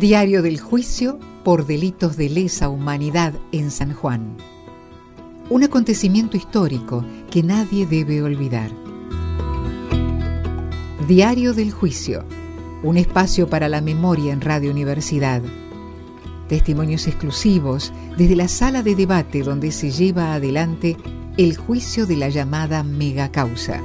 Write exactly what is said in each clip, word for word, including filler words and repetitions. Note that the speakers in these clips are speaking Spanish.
Diario del juicio por delitos de lesa humanidad en San Juan. Un acontecimiento histórico que nadie debe olvidar. Diario del juicio, un espacio para la memoria en Radio Universidad. Testimonios exclusivos desde la sala de debate donde se lleva adelante el juicio de la llamada megacausa.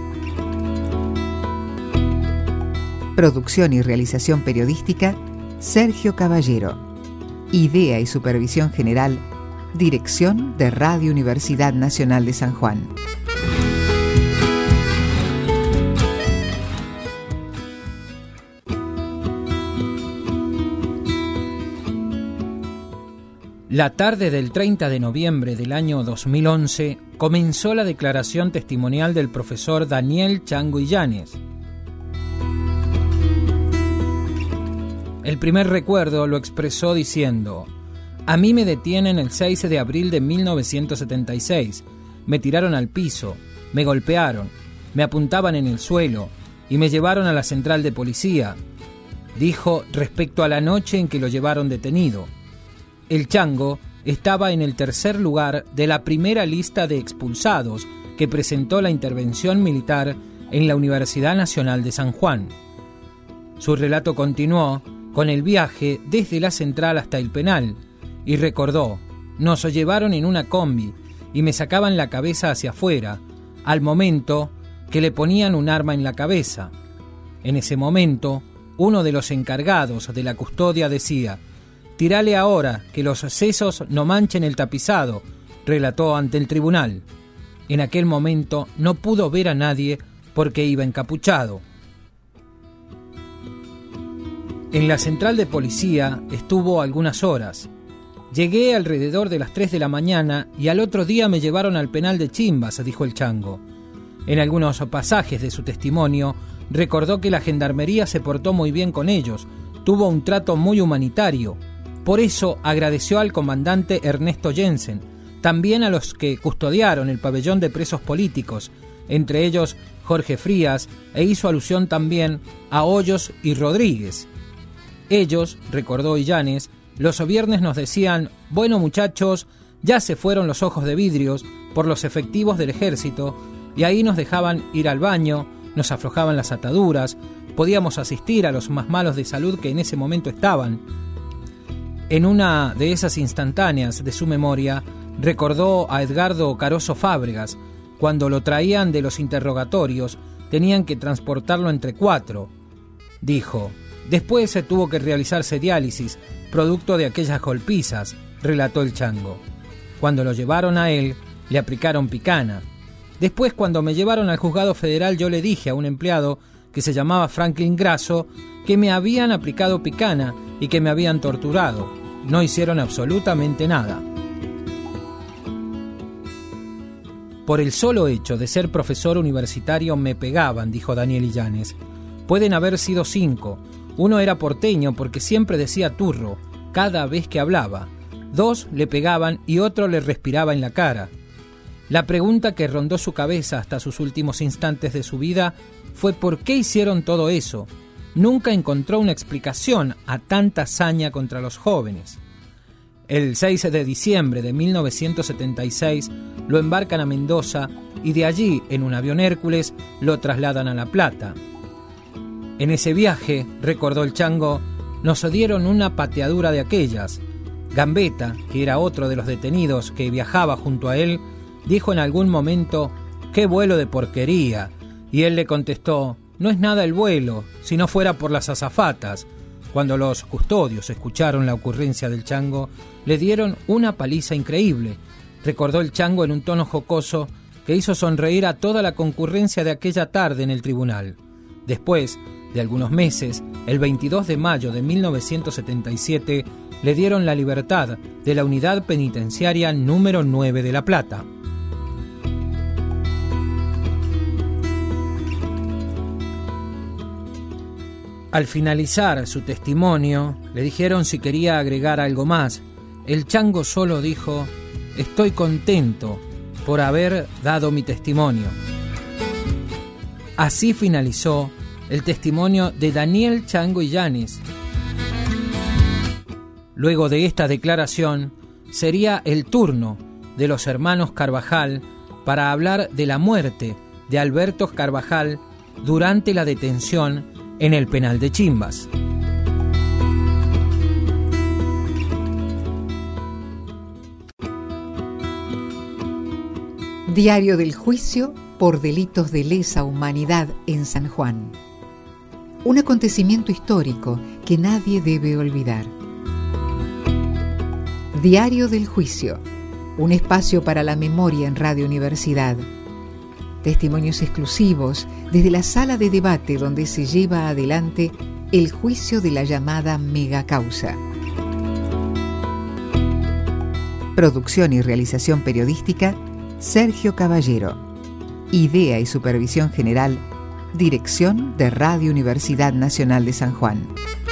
Producción y realización periodística, Sergio Caballero. Idea y supervisión general, Dirección de Radio Universidad Nacional de San Juan. La tarde del treinta de noviembre del año dos mil once comenzó la declaración testimonial del profesor Daniel Chango Illanes. El primer recuerdo lo expresó diciendo: a mí me detienen el seis de abril de mil novecientos setenta y seis, me tiraron al piso, me golpearon, me apuntaban en el suelo y me llevaron a la central de policía, dijo respecto a la noche en que lo llevaron detenido. El Chango estaba en el tercer lugar de la primera lista de expulsados que presentó la intervención militar en la Universidad Nacional de San Juan. Su relato continuó con el viaje desde la central hasta el penal, y recordó: nos llevaron en una combi y me sacaban la cabeza hacia afuera, al momento que le ponían un arma en la cabeza. En ese momento, uno de los encargados de la custodia decía: «Tirale ahora, que los sesos no manchen el tapizado», relató ante el tribunal. En aquel momento no pudo ver a nadie porque iba encapuchado. En la central de policía estuvo algunas horas. Llegué alrededor de las tres de la mañana y al otro día me llevaron al penal de Chimbas, dijo el Chango. En algunos pasajes de su testimonio recordó que la gendarmería se portó muy bien con ellos, tuvo un trato muy humanitario. Por eso agradeció al comandante Ernesto Jensen, también a los que custodiaron el pabellón de presos políticos, entre ellos Jorge Frías, e hizo alusión también a Hoyos y Rodríguez. Ellos, recordó Illanes, los viernes nos decían: bueno muchachos, ya se fueron los ojos de vidrios por los efectivos del ejército, y ahí nos dejaban ir al baño, nos aflojaban las ataduras, podíamos asistir a los más malos de salud que en ese momento estaban. En una de esas instantáneas de su memoria, recordó a Edgardo Caroso Fábregas: cuando lo traían de los interrogatorios, tenían que transportarlo entre cuatro. Dijo: después se tuvo que realizarse diálisis, producto de aquellas golpizas, relató el Chango. Cuando lo llevaron a él, le aplicaron picana. Después, cuando me llevaron al juzgado federal, yo le dije a un empleado que se llamaba Franklin Grasso que me habían aplicado picana y que me habían torturado. No hicieron absolutamente nada. Por el solo hecho de ser profesor universitario me pegaban, dijo Daniel Illanes. Pueden haber sido cinco. Uno era porteño porque siempre decía turro, cada vez que hablaba. Dos le pegaban y otro le respiraba en la cara. La pregunta que rondó su cabeza hasta sus últimos instantes de su vida fue por qué hicieron todo eso. Nunca encontró una explicación a tanta hazaña contra los jóvenes. El seis de diciembre de mil novecientos setenta y seis lo embarcan a Mendoza y de allí, en un avión Hércules, lo trasladan a La Plata. En ese viaje, recordó el Chango, nos dieron una pateadura de aquellas. Gambetta, que era otro de los detenidos que viajaba junto a él, dijo en algún momento: «¡Qué vuelo de porquería!» Y él le contestó: «No es nada el vuelo, si no fuera por las azafatas». Cuando los custodios escucharon la ocurrencia del Chango, le dieron una paliza increíble. Recordó el Chango en un tono jocoso que hizo sonreír a toda la concurrencia de aquella tarde en el tribunal. Después de algunos meses, el veintidós de mayo de mil novecientos setenta y siete, le dieron la libertad de la unidad penitenciaria número nueve de La Plata. Al finalizar su testimonio, le dijeron si quería agregar algo más. El Chango solo dijo: «Estoy contento por haber dado mi testimonio». Así finalizó el testimonio de Daniel Chango Illanes, Luego de esta declaración, sería el turno de los hermanos Carvajal para hablar de la muerte de Alberto Carvajal durante la detención en el penal de Chimbas. Diario del juicio por delitos de lesa humanidad en San Juan. Un acontecimiento histórico que nadie debe olvidar. Diario del juicio, un espacio para la memoria en Radio Universidad. Testimonios exclusivos desde la sala de debate donde se lleva adelante el juicio de la llamada megacausa. Producción y realización periodística, Sergio Caballero. Idea y supervisión general, Dirección de Radio Universidad Nacional de San Juan.